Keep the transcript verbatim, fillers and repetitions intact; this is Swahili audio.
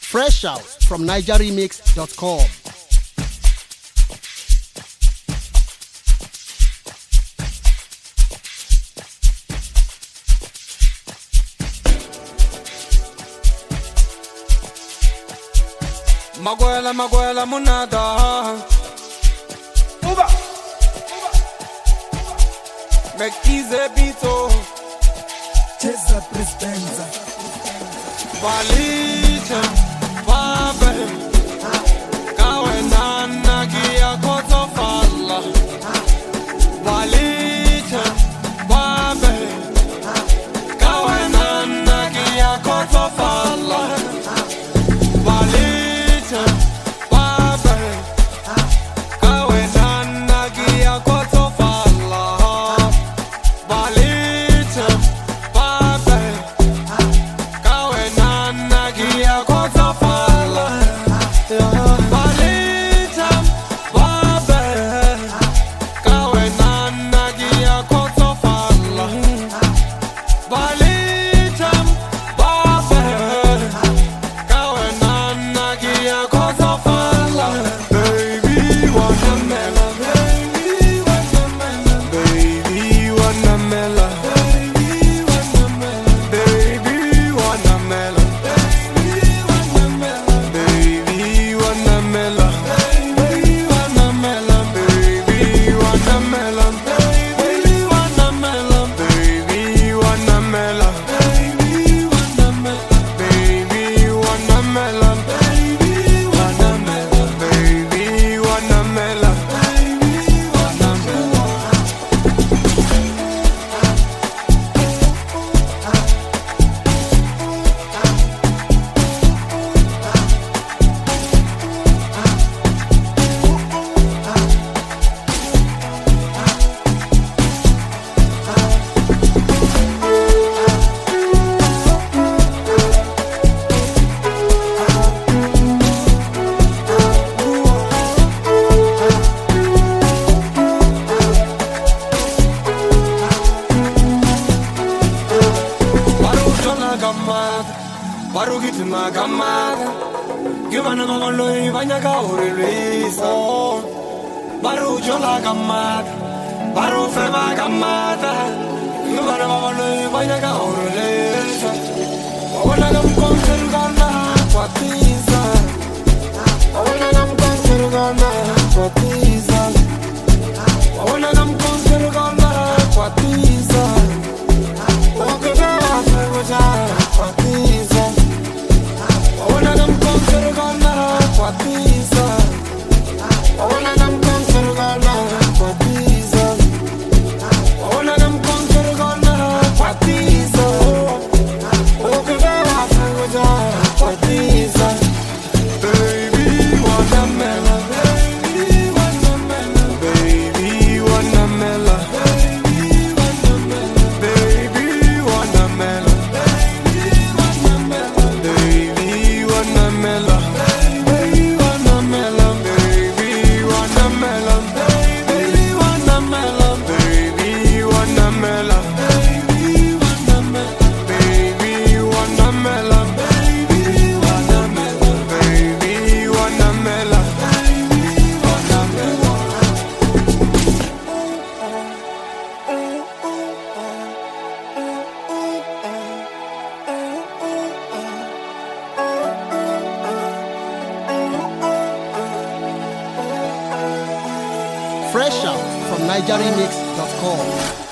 Fresh out from niger remix dot com. Maguela, Maguela, monada. Uba. Mekize bito. Cheza Prispenza. Valita, Babe. Kawe nana kia koto falla. Valita, Babe. Kawe nana kia koto falla. Valita, Babe. Kawe nana kia koto falla. Valita, Babe. Kawe nana kia koto falla. Valita, Babe. Kawe nana kia koto falla. Valita, Babe. Kawe nana kia koto falla. Baby, watermelon. Baby, watermelon. Baby, watermelon. Baby, watermelon. Baby, watermelon. Baby, watermelon. Baby, watermelon. Baby, watermelon. Baby, watermelon. Baby, watermelon. Baby, watermelon. Baby, watermelon. Baby, watermelon. Baby, watermelon. Baru gitna gamada, gimana mau loi banyak kau relisa. Baru jola gamada, baru fema gamada, gimana mau loi banyak kau relisa. Wana nam konser gana patiza, wana nam konser gana patiza, wana nam konser gana patiza. Oke jawa femoja patiza. Wanna them come to the corner, what pizza? Wanna them come to the corner, what pizza? Wanna them come to the corner, what pizza? Okay, baby, I forgot what pizza. Baby, watermelon, baby, watermelon, baby, watermelon, baby, watermelon, baby, watermelon. Baby, watermelon. Baby, watermelon. Baby, watermelon. Baby, watermelon. Baby, watermelon. Baby, watermelon. Baby, watermelon. Baby, watermelon. Fresh out from niger remix dot com.